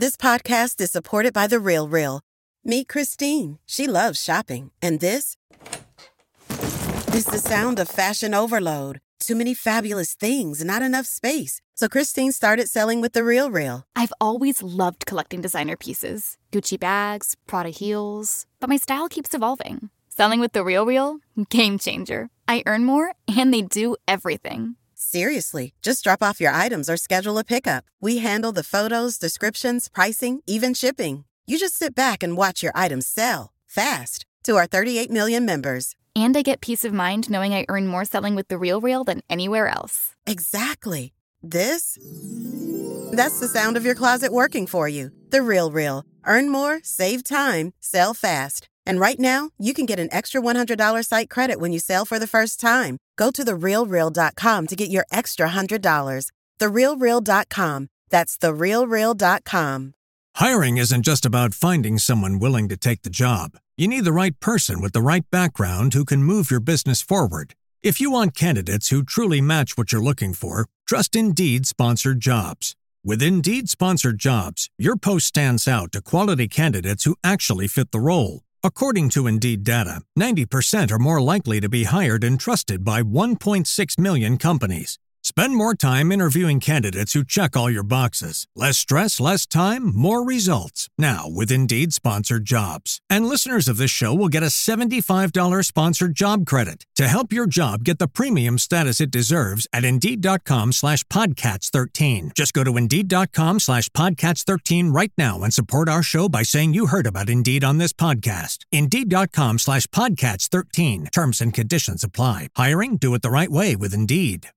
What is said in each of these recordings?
This podcast is supported by The RealReal. Meet Christine. She loves shopping. And this is the sound of fashion overload. Too many fabulous things, not enough space. So Christine started selling with The RealReal. I've always loved collecting designer pieces. Gucci bags, Prada heels. But my style keeps evolving. Selling with The RealReal? Game changer. I earn more, and they do everything. Seriously, just drop off your items or schedule a pickup. We handle the photos, descriptions, pricing, even shipping. You just sit back and watch your items sell fast to our 38 million members. And I get peace of mind knowing I earn more selling with The RealReal than anywhere else. Exactly. That's the sound of your closet working for you. The RealReal. Earn more, save time, sell fast. And right now, you can get an extra $100 site credit when you sell for the first time. Go to therealreal.com to get your extra $100. Therealreal.com. That's therealreal.com. Hiring isn't just about finding someone willing to take the job. You need the right person with the right background who can move your business forward. If you want candidates who truly match what you're looking for, trust Indeed Sponsored Jobs. With Indeed Sponsored Jobs, your post stands out to quality candidates who actually fit the role. According to Indeed data, 90% are more likely to be hired and trusted by 1.6 million companies. Spend more time interviewing candidates who check all your boxes. Less stress, less time, more results. Now with Indeed Sponsored Jobs. And listeners of this show will get a $75 sponsored job credit to help your job get the premium status it deserves at Indeed.com/Podcats13. Just go to Indeed.com/Podcats13 right now and support our show by saying you heard about Indeed on this podcast. Indeed.com/Podcats13. Terms and conditions apply. Hiring? Do it the right way with Indeed.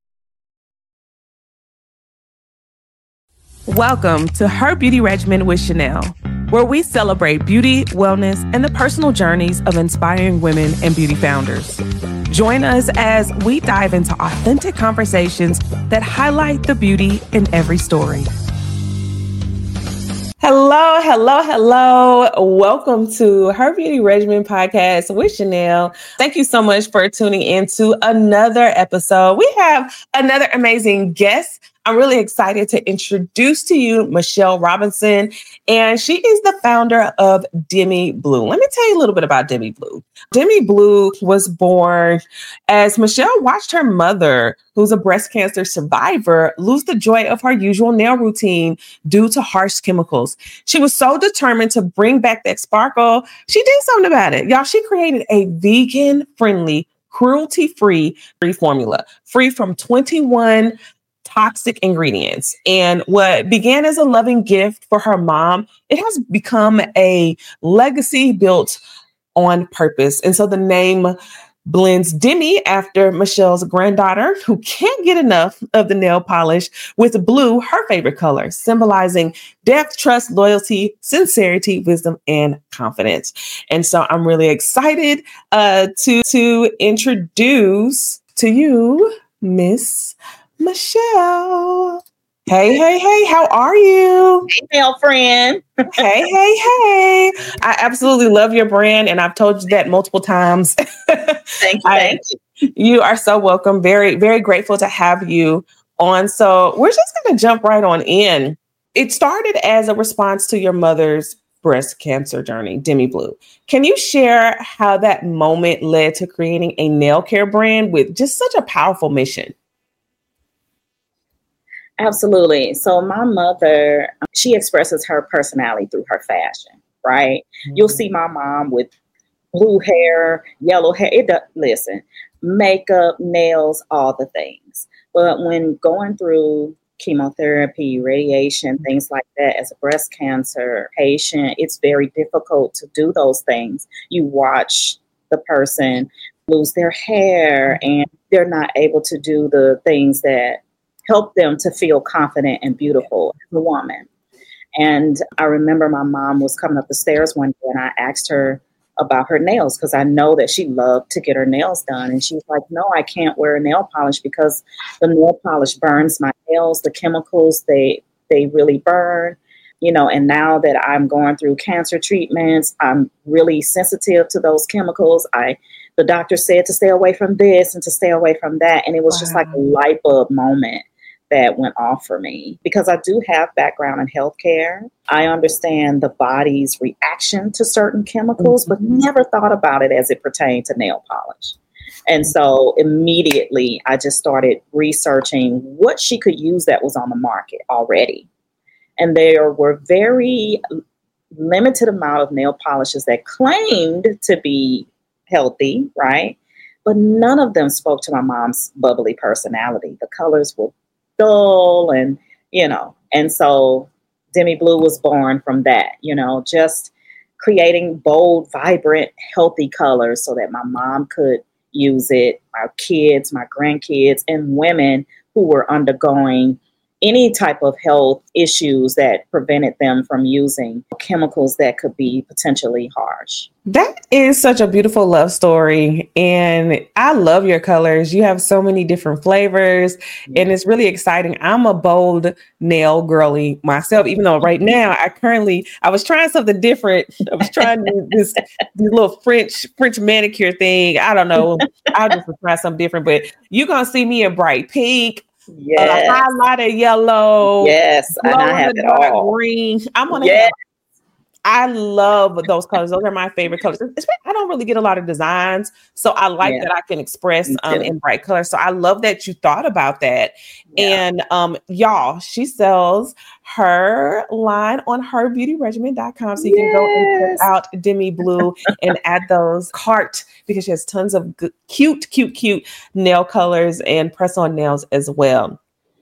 Welcome to Her Beauty Regimen with Chanel, where we celebrate beauty, wellness, and the personal journeys of inspiring women and beauty founders. Join us as we dive into authentic conversations that highlight the beauty in every story. Hello, hello, hello. Welcome to Her Beauty Regimen podcast with Chanel. Thank you so much for tuning in to another episode. We have another amazing guest. I'm really excited to introduce to you Michelle Robinson, and she is the founder of Demi Blue. Let me tell you a little bit about Demi Blue. Demi Blue was born as Michelle watched her mother, who's a breast cancer survivor, lose the joy of her usual nail routine due to harsh chemicals. She was so determined to bring back that sparkle. She did something about it. Y'all, she created a vegan-friendly, cruelty-free formula, free from 21 toxic ingredients. And what began as a loving gift for her mom, it has become a legacy built on purpose. And so the name blends Demi after Michelle's granddaughter, who can't get enough of the nail polish, with blue, her favorite color, symbolizing depth, trust, loyalty, sincerity, wisdom, and confidence. And so I'm really excited to introduce to you Miss Michelle. Hey, how are you? Hey, girlfriend. Hey. I absolutely love your brand, and I've told you that multiple times. Thank you. You are so welcome. Very, very grateful to have you on. So we're just going to jump right on in. It started as a response to your mother's breast cancer journey, Demi Blue. Can you share how that moment led to creating a nail care brand with just such a powerful mission? Absolutely. So my mother, she expresses her personality through her fashion, right? Mm-hmm. You'll see my mom with blue hair, yellow hair. Listen, makeup, nails, all the things. But when going through chemotherapy, radiation, things like that, as a breast cancer patient, it's very difficult to do those things. You watch the person lose their hair and they're not able to do the things that help them to feel confident and beautiful as a woman. And I remember my mom was coming up the stairs one day and I asked her about her nails because I know that she loved to get her nails done. And she was like, no, I can't wear nail polish because the nail polish burns my nails. The chemicals, they really burn, and now that I'm going through cancer treatments, I'm really sensitive to those chemicals. The doctor said to stay away from this and to stay away from that. And it was just like a light bulb moment that went off for me because I do have background in healthcare. I understand the body's reaction to certain chemicals, but never thought about it as it pertained to nail polish. And so immediately I just started researching what she could use that was on the market already. And there were very limited amount of nail polishes that claimed to be healthy, right? But none of them spoke to my mom's bubbly personality. The colors were dull and so Demi Blue was born from that, just creating bold, vibrant, healthy colors so that my mom could use it, our kids, my grandkids, and women who were undergoing any type of health issues that prevented them from using chemicals that could be potentially harsh. That is such a beautiful love story. And I love your colors. You have so many different flavors and it's really exciting. I'm a bold nail girly myself, even though right now I was trying something different. I was trying this little French manicure thing. I don't know. I just try something different, but you're going to see me in bright pink. Yes. Highlighted yellow. Yes. And I have it all. Green. I'm going to have. I love those colors. Those are my favorite colors. I don't really get a lot of designs, so I like that I can express in bright colors. So I love that you thought about that. Yeah. And y'all, she sells her line on herbeautyregimen.com. So you can go and check out Demi Blue and add those cart because she has tons of good, cute nail colors and press-on nails as well.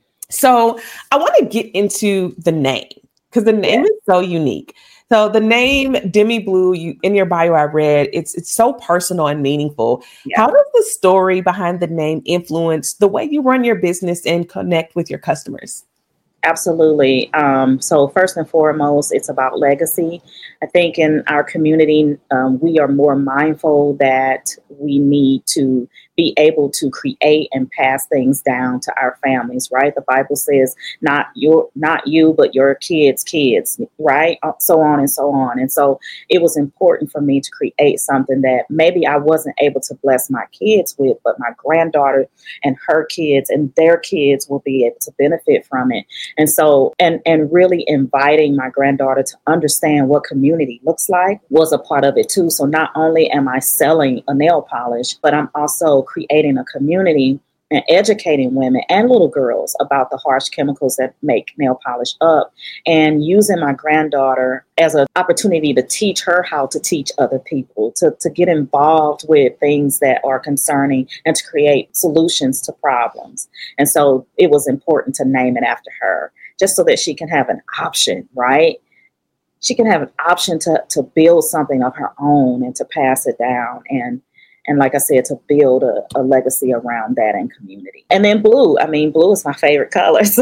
So I want to get into the name because the name is so unique. So the name Demi Blue, in your bio, I read, it's so personal and meaningful. Yeah. How does the story behind the name influence the way you run your business and connect with your customers? Absolutely. So first and foremost, it's about legacy. I think in our community, we are more mindful that we need to be able to create and pass things down to our families, right? The Bible says, not you, but your kids, right? So on and so on. And so it was important for me to create something that maybe I wasn't able to bless my kids with, but my granddaughter and her kids and their kids will be able to benefit from it. And so, and really inviting my granddaughter to understand what community looks like was a part of it too. So not only am I selling a nail polish, but I'm also creating a community and educating women and little girls about the harsh chemicals that make nail polish up, and using my granddaughter as an opportunity to teach her how to teach other people, to get involved with things that are concerning and to create solutions to problems. And so it was important to name it after her, just so that she can have an option, right? She can have an option to build something of her own and to pass it down. And like I said, to build a legacy around that and community. And then blue. I mean, blue is my favorite color. So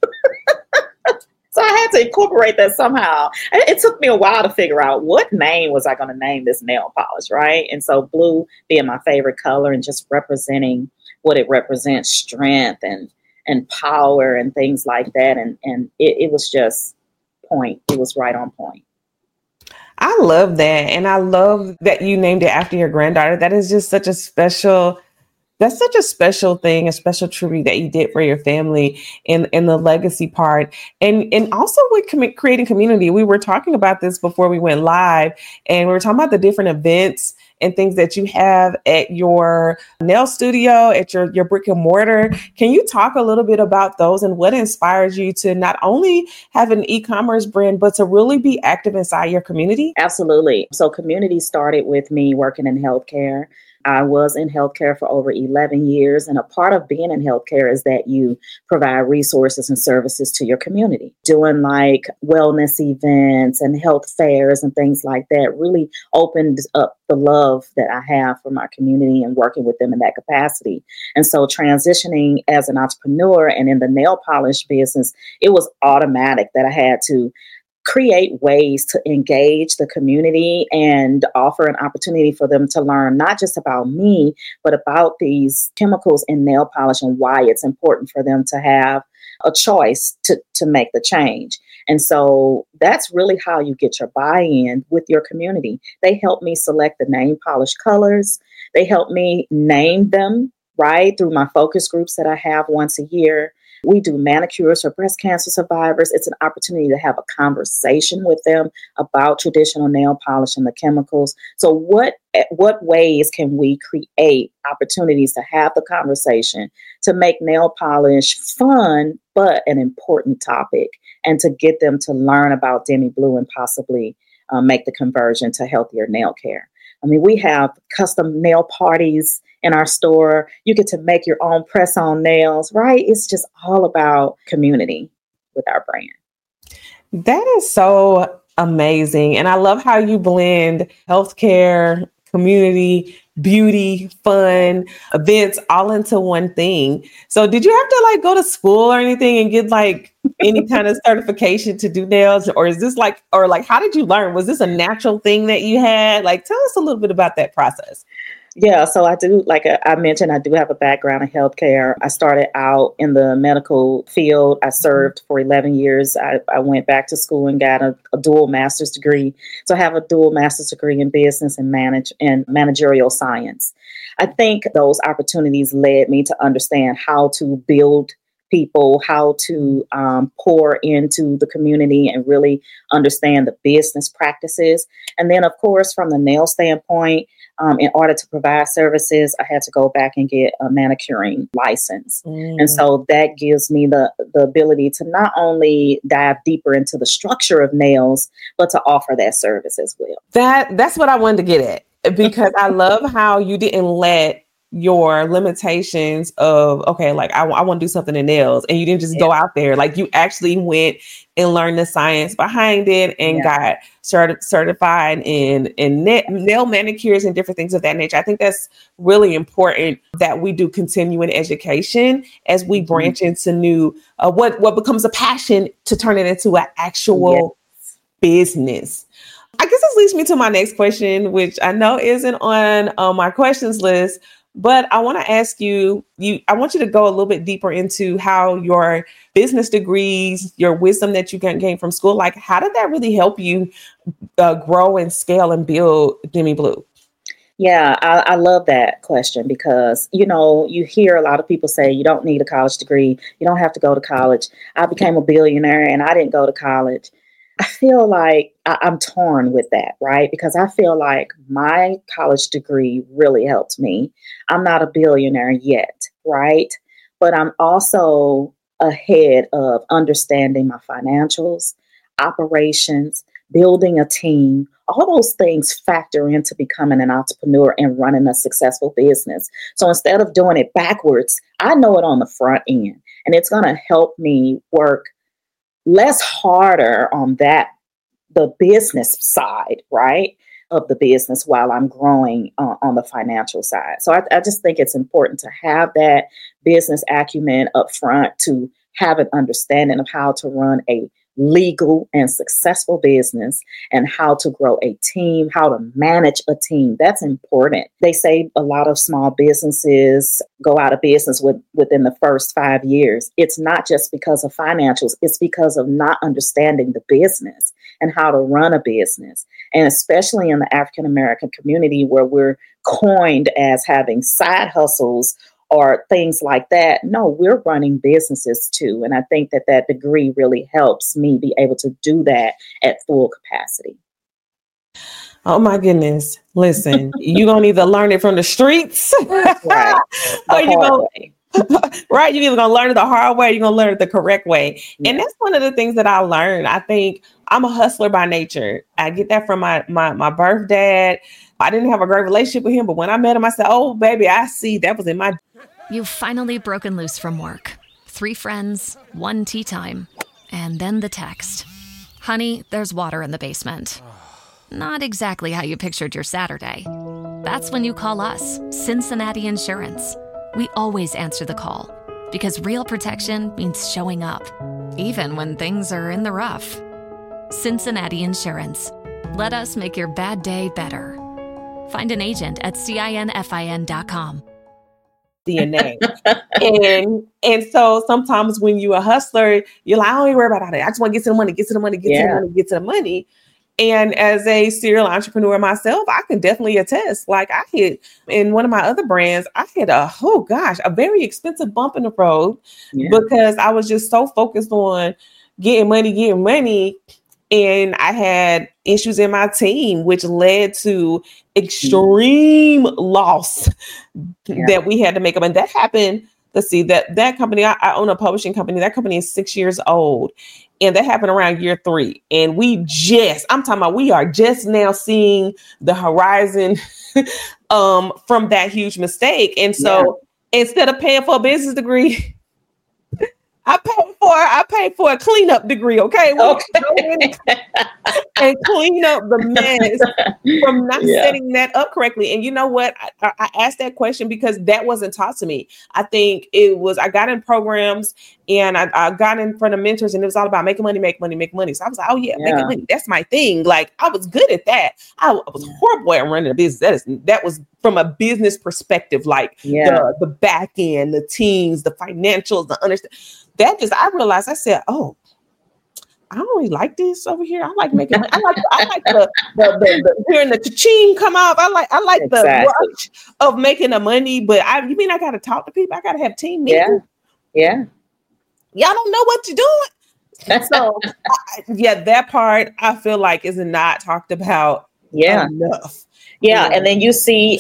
I had to incorporate that somehow. It took me a while to figure out what name was I going to name this nail polish, right? And so blue being my favorite color and just representing what it represents, strength and power and things like that. And it was just point. It was right on point. I love that. And I love that you named it after your granddaughter. That is just such a special thing, a special tribute that you did for your family in the legacy part. And also with creating community. We were talking about this before we went live, and we were talking about the different events and things that you have at your nail studio, at your brick and mortar. Can you talk a little bit about those and what inspires you to not only have an e-commerce brand, but to really be active inside your community? Absolutely. So community started with me working in healthcare. I was in healthcare for over 11 years. And a part of being in healthcare is that you provide resources and services to your community. Doing like wellness events and health fairs and things like that really opened up the love that I have for my community and working with them in that capacity. And so transitioning as an entrepreneur and in the nail polish business, it was automatic that I had to create ways to engage the community and offer an opportunity for them to learn not just about me, but about these chemicals in nail polish and why it's important for them to have a choice to make the change. And so that's really how you get your buy-in with your community. They help me select the nail polish colors. They help me name them, right, through my focus groups that I have once a year. We do manicures for breast cancer survivors. It's an opportunity to have a conversation with them about traditional nail polish and the chemicals. So what ways can we create opportunities to have the conversation to make nail polish fun, but an important topic, and to get them to learn about Demi Blue and possibly make the conversion to healthier nail care. I mean, we have custom nail parties in our store. You get to make your own press-on nails, right? It's just all about community with our brand. That is so amazing. And I love how you blend healthcare, community, beauty, fun, events all into one thing. So did you have to like go to school or anything and get like any kind of certification to do nails? Or is this like, or like, how did you learn? Was this a natural thing that you had? Like, tell us a little bit about that process. Yeah, so I do, like I mentioned, I do have a background in healthcare. I started out in the medical field. I served for 11 years. I went back to school and got a dual master's degree. So I have a dual master's degree in business and managerial science. I think those opportunities led me to understand how to build people, how to pour into the community and really understand the business practices. And then, of course, from the nail standpoint, in order to provide services, I had to go back and get a manicuring license. And so that gives me the ability to not only dive deeper into the structure of nails, but to offer that service as well. That's what I wanted to get at, because I love how you didn't let your limitations of, okay, like I want to do something in nails, and you didn't just go out there. Like you actually went and learned the science behind it and got certified in nail manicures and different things of that nature. I think that's really important that we do continuing education as we branch into new, what becomes a passion to turn it into an actual business. I guess this leads me to my next question, which I know isn't on my questions list, but I want to ask you, I want you to go a little bit deeper into how your business degrees, your wisdom that you gained from school, like how did that really help you grow and scale and build Demi Blue? Yeah, I love that question because, you know, you hear a lot of people say you don't need a college degree. You don't have to go to college. I became a billionaire and I didn't go to college. I feel like I'm torn with that, right? Because I feel like my college degree really helped me. I'm not a billionaire yet, right? But I'm also ahead of understanding my financials, operations, building a team. All those things factor into becoming an entrepreneur and running a successful business. So instead of doing it backwards, I know it on the front end, and it's going to help me work less harder on the business side, right, of the business while I'm growing on the financial side. So I just think it's important to have that business acumen up front, to have an understanding of how to run a legal and successful business and how to grow a team, how to manage a team. That's important. They say a lot of small businesses go out of business within the first 5 years. It's not just because of financials. It's because of not understanding the business and how to run a business. And especially in the African American community, where we're coined as having side hustles or things like that. No, we're running businesses too. And I think that degree really helps me be able to do that at full capacity. Oh my goodness. Listen, you're going to either learn it from the streets, right. or you're going right. You're either going to learn it the hard way, or you're going to learn it the correct way. Yeah. And that's one of the things that I learned. I think I'm a hustler by nature. I get that from my birth dad. I didn't have a great relationship with him, but when I met him, I said, oh, baby, I see that was in my... You've finally broken loose from work. 3 friends, 1 tea time, and then the text. Honey, there's water in the basement. Not exactly how you pictured your Saturday. That's when you call us, Cincinnati Insurance. We always answer the call because real protection means showing up, even when things are in the rough. Cincinnati Insurance. Let us make your bad day better. Find an agent at CINFIN.com. DNA. and so sometimes when you're a hustler, you're like, I don't even worry about that. I just want to get to the money, get to the money, get to the money, get to the money. And as a serial entrepreneur myself, I can definitely attest. Like I hit in one of my other brands, I hit a very expensive bump in the road because I was just so focused on getting money. And I had issues in my team, which led to extreme loss that we had to make up. And that happened. Let's see, that company, I own a publishing company. That company is 6 years old. And that happened around year 3. And we are just now seeing the horizon from that huge mistake. And so instead of paying for a business degree, I paid for a cleanup degree. Okay. And clean up the mess from not setting that up correctly. And you know what? I asked that question because that wasn't taught to me. I think I got in programs and I got in front of mentors and it was all about make money. So I was like, making money. That's my thing. Like I was good at that. I was horrible at running a business. That was from a business perspective, like the back end, the teams, the financials, the understand. I realized, I said, oh, I don't really like this over here. I like making money. I like the hearing the cha-ching come off. I like the rush of making the money, but you mean I got to talk to people? I got to have team meetings? Yeah. Y'all don't know what you're doing. So that part I feel like is not talked about enough. Yeah. And then you see,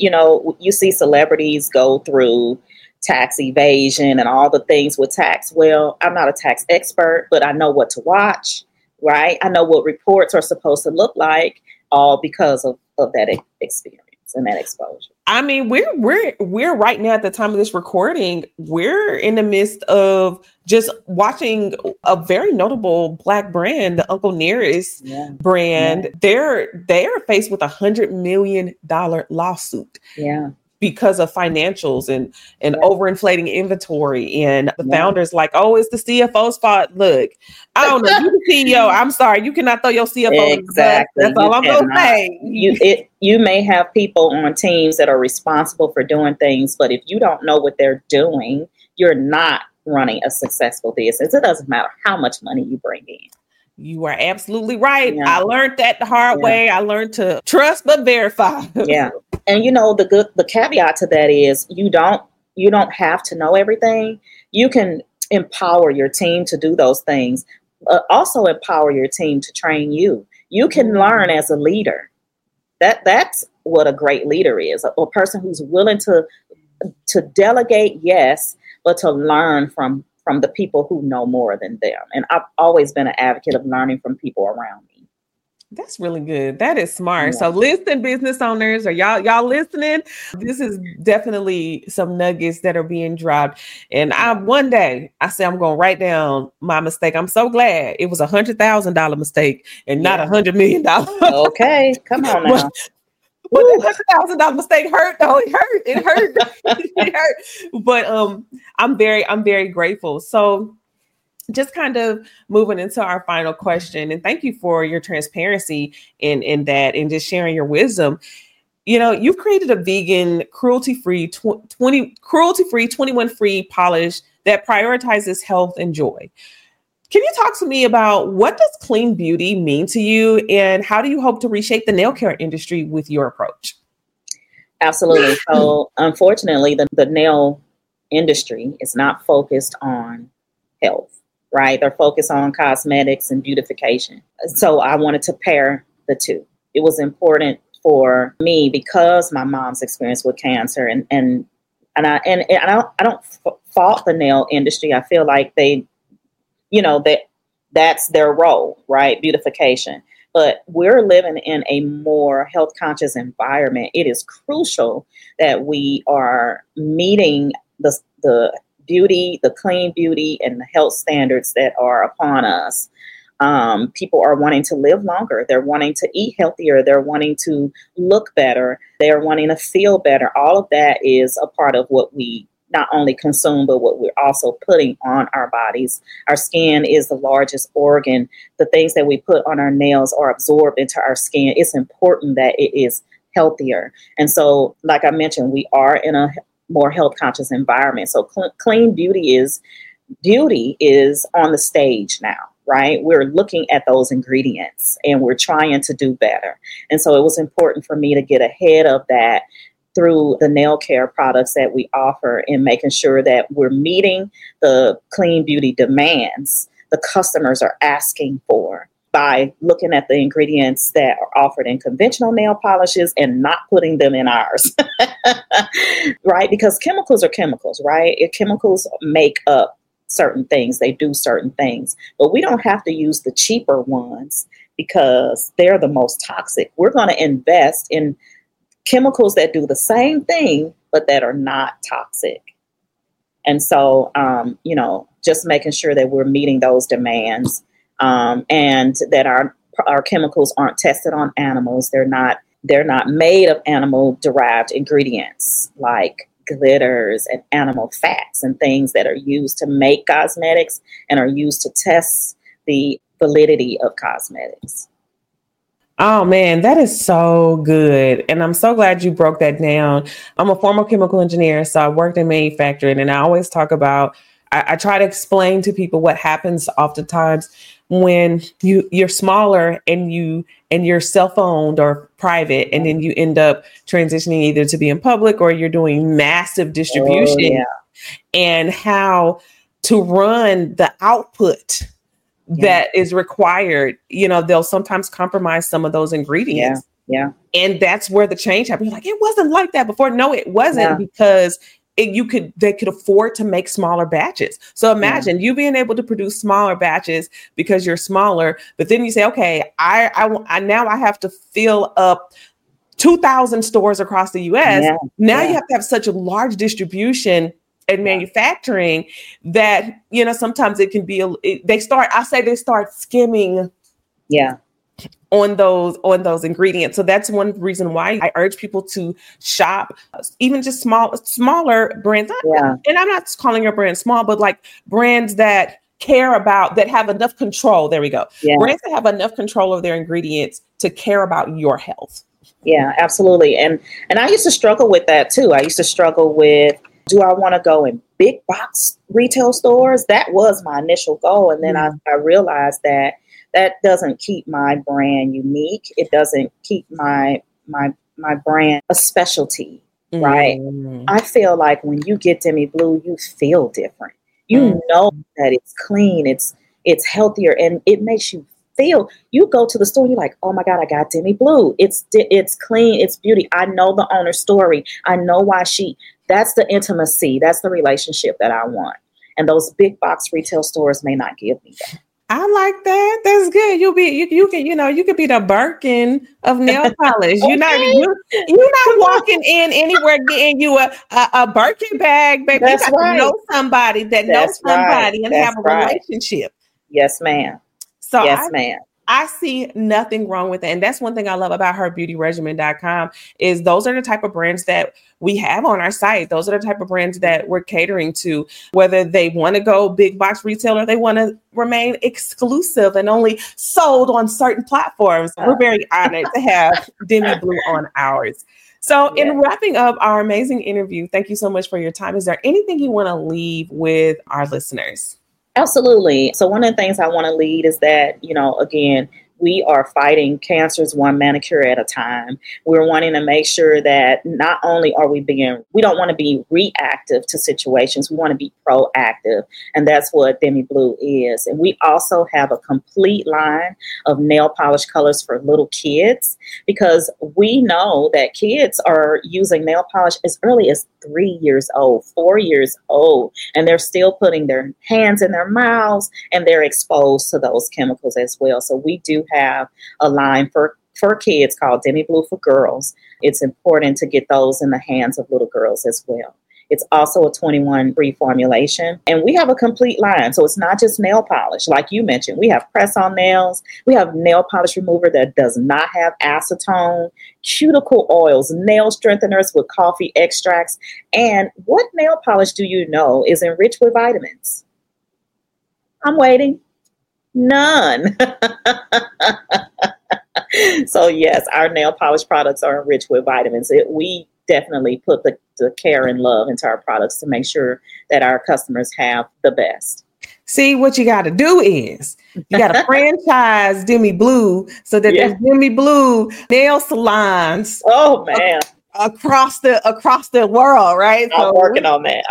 you see celebrities go through tax evasion and all the things with tax. Well, I'm not a tax expert, but I know what to watch, right? I know what reports are supposed to look like, all because of that experience and that exposure. I mean, we're right now at the time of this recording, we're in the midst of just watching a very notable Black brand, the Uncle Nearest brand. They're faced with $100 million lawsuit. Because of financials and overinflating inventory. And the founders like, oh, it's the CFO's fault. Look, I don't know. You the CEO. I'm sorry. You cannot throw your CFO. Exactly. That's all I'm going to say. You may have people on teams that are responsible for doing things, but if you don't know what they're doing, you're not running a successful business. It doesn't matter how much money you bring in. You are absolutely right. I learned that the hard way. I learned to trust but verify. And the caveat to that is you don't have to know everything. You can empower your team to do those things. Also empower your team to train you. You can learn as a leader. That's what a great leader is. A person who's willing to delegate, yes, but to learn from the people who know more than them. And I've always been an advocate of learning from people around me. That's really good. That is smart. So listen, business owners, are y'all listening? This is definitely some nuggets that are being dropped. And one day I say I'm going to write down my mistake. I'm so glad it was $100,000 mistake and not $100 million. Okay, come on now. But that $100,000 mistake hurt though. It hurt. It hurt. But I'm very grateful. So just kind of moving into our final question, and thank you for your transparency in that and just sharing your wisdom. You've created a vegan, cruelty-free, 21-free polish that prioritizes health and joy. Can you talk to me about what does clean beauty mean to you, and how do you hope to reshape the nail care industry with your approach? Absolutely. So unfortunately, the nail industry is not focused on health, right? They're focused on cosmetics and beautification. So I wanted to pair the two. It was important for me because my mom's experience with cancer and I don't fault the nail industry. I feel like that's their role, right? Beautification. But we're living in a more health conscious environment. It is crucial that we are meeting the beauty, the clean beauty, and the health standards that are upon us. People are wanting to live longer. They're wanting to eat healthier. They're wanting to look better. They're wanting to feel better. All of that is a part of what we not only consume, but what we're also putting on our bodies. Our skin is the largest organ. The things that we put on our nails are absorbed into our skin. It's important that it is healthier. And so, like I mentioned, we are in a more health conscious environment. So clean beauty is on the stage now. right? We're looking at those ingredients and we're trying to do better. And so it was important for me to get ahead of that through the nail care products that we offer and making sure that we're meeting the clean beauty demands the customers are asking for by looking at the ingredients that are offered in conventional nail polishes and not putting them in ours, right? Because chemicals are chemicals, right? Chemicals make up certain things. They do certain things, but we don't have to use the cheaper ones because they're the most toxic. We're going to invest in chemicals that do the same thing, but that are not toxic. And so, just making sure that we're meeting those demands, and that our chemicals aren't tested on animals. They're not made of animal derived ingredients like glitters and animal fats and things that are used to make cosmetics and are used to test the validity of cosmetics. Oh man, that is so good. And I'm so glad you broke that down. I'm a former chemical engineer, so I worked in manufacturing, and I always talk about, I try to explain to people what happens oftentimes when you're smaller and you're self-owned or private, and then you end up transitioning either to be in public or you're doing massive distribution, and how to run the output that is required. They'll sometimes compromise some of those ingredients. Yeah. And that's where the change happened. You're like, it wasn't like that before. No, it wasn't, because they could afford to make smaller batches. So imagine you being able to produce smaller batches because you're smaller, but then you say, okay, I now I have to fill up 2,000 stores across the US. You have to have such a large distribution and manufacturing that, sometimes it can be, they start skimming on those ingredients. So that's one reason why I urge people to shop even just smaller brands. And I'm not calling your brand small, but like brands that care about, that have enough control. There we go. Brands that have enough control of their ingredients to care about your health. Yeah, absolutely. And I used to struggle with that too. I used to struggle with, do I want to go in big box retail stores? That was my initial goal. And then I realized that doesn't keep my brand unique. It doesn't keep my brand a specialty, right? I feel like when you get Demi Blue, you feel different. You know that it's clean, it's healthier, and it makes you feel. You go to the store and you're like, oh my God, I got Demi Blue. It's clean, it's beauty. I know the owner's story. I know why that's the intimacy. That's the relationship that I want. And those big box retail stores may not give me that. I like that. That's good. You could be the Birkin of nail polish. You're not walking in anywhere getting you a Birkin bag, baby. That's you got to know somebody that knows somebody and have a relationship. Yes, ma'am. So yes, ma'am. I see nothing wrong with it. And that's one thing I love about herbeautyregimen.com is those are the type of brands that we have on our site. Those are the type of brands that we're catering to, whether they want to go big box retailer, they want to remain exclusive and only sold on certain platforms. We're very honored to have Demi Blue on ours. So in wrapping up our amazing interview, thank you so much for your time. Is there anything you want to leave with our listeners? Absolutely. So one of the things I want to lead is that, again, we are fighting cancers one manicure at a time. We're wanting to make sure that not only are we don't want to be reactive to situations. We want to be proactive. And that's what Demi Blue is. And we also have a complete line of nail polish colors for little kids, because we know that kids are using nail polish as early as 3 years old, 4 years old, and they're still putting their hands in their mouths and they're exposed to those chemicals as well. So we do have a line for kids called Demi Blue for Girls. It's important to get those in the hands of little girls as well. It's also a 21 free formulation, and we have a complete line. So it's not just nail polish. Like you mentioned, we have press-on nails. We have nail polish remover that does not have acetone, cuticle oils, nail strengtheners with coffee extracts. And what nail polish do you know is enriched with vitamins? I'm waiting. None. So yes, our nail polish products are enriched with vitamins. We definitely put the care and love into our products to make sure that our customers have the best. See, what you got to do is you got to franchise Demi Blue so that there's Demi Blue nail salons. Oh man. Across the world, right? I'm working on that.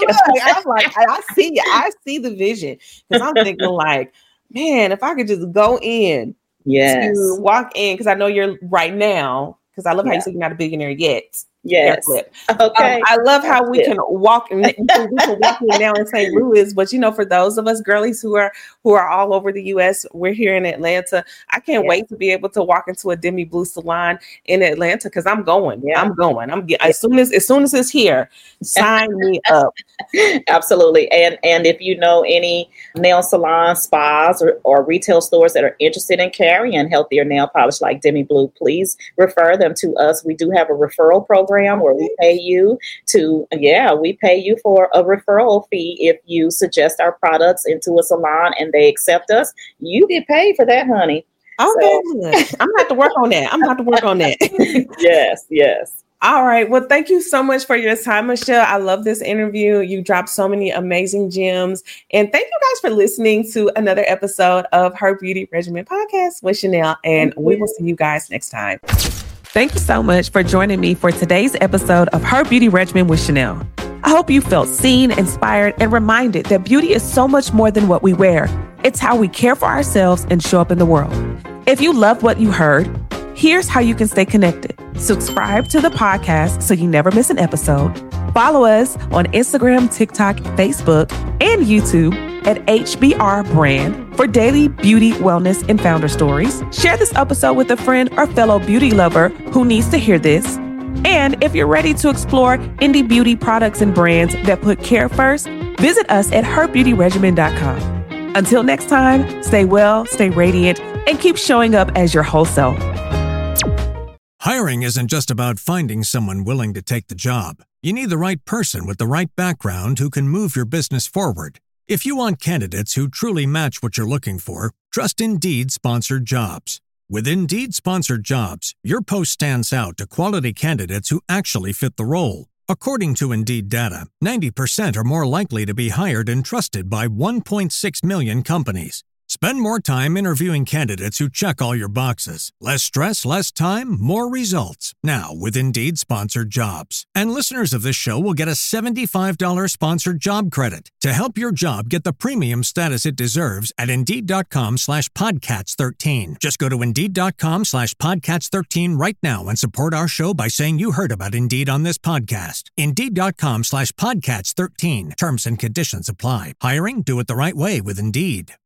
I see the vision, because I'm thinking like, man, if I could just go in, to walk in, because I know you're right now, because I love how you said you're not a billionaire yet. Yes. Okay. I love how we can walk in. We can walk in now in St. Louis, but for those of us girlies who are all over the U.S., we're here in Atlanta. I can't wait to be able to walk into a Demi Blue salon in Atlanta, because I'm going. As soon as it's here, sign me up. Absolutely. And if you know any nail salons, spas, or retail stores that are interested in carrying healthier nail polish like Demi Blue, please refer them to us. We do have a referral program where we pay you for a referral fee. If you suggest our products into a salon and they accept us, you get paid for that, honey. Okay. So. I'm gonna have to work on that. Yes. All right. Well, thank you so much for your time, Michelle. I love this interview. You dropped so many amazing gems. And thank you guys for listening to another episode of Her Beauty Regimen Podcast with Chanel. And we will see you guys next time. Thank you so much for joining me for today's episode of Her Beauty Regimen with Chanel. I hope you felt seen, inspired, and reminded that beauty is so much more than what we wear. It's how we care for ourselves and show up in the world. If you loved what you heard, here's how you can stay connected. Subscribe to the podcast so you never miss an episode. Follow us on Instagram, TikTok, Facebook, and YouTube at HBR Brand for daily beauty, wellness, and founder stories. Share this episode with a friend or fellow beauty lover who needs to hear this. And if you're ready to explore indie beauty products and brands that put care first, visit us at herbeautyregimen.com. Until next time, stay well, stay radiant, and keep showing up as your whole self. Hiring isn't just about finding someone willing to take the job. You need the right person with the right background who can move your business forward. If you want candidates who truly match what you're looking for, trust Indeed Sponsored Jobs. With Indeed Sponsored Jobs, your post stands out to quality candidates who actually fit the role. According to Indeed data, 90% are more likely to be hired and trusted by 1.6 million companies. Spend more time interviewing candidates who check all your boxes. Less stress, less time, more results. Now with Indeed Sponsored Jobs. And listeners of this show will get a $75 sponsored job credit to help your job get the premium status it deserves at Indeed.com/Podcats13. Just go to Indeed.com/Podcats13 right now and support our show by saying you heard about Indeed on this podcast. Indeed.com/Podcats13. Terms and conditions apply. Hiring? Do it the right way with Indeed.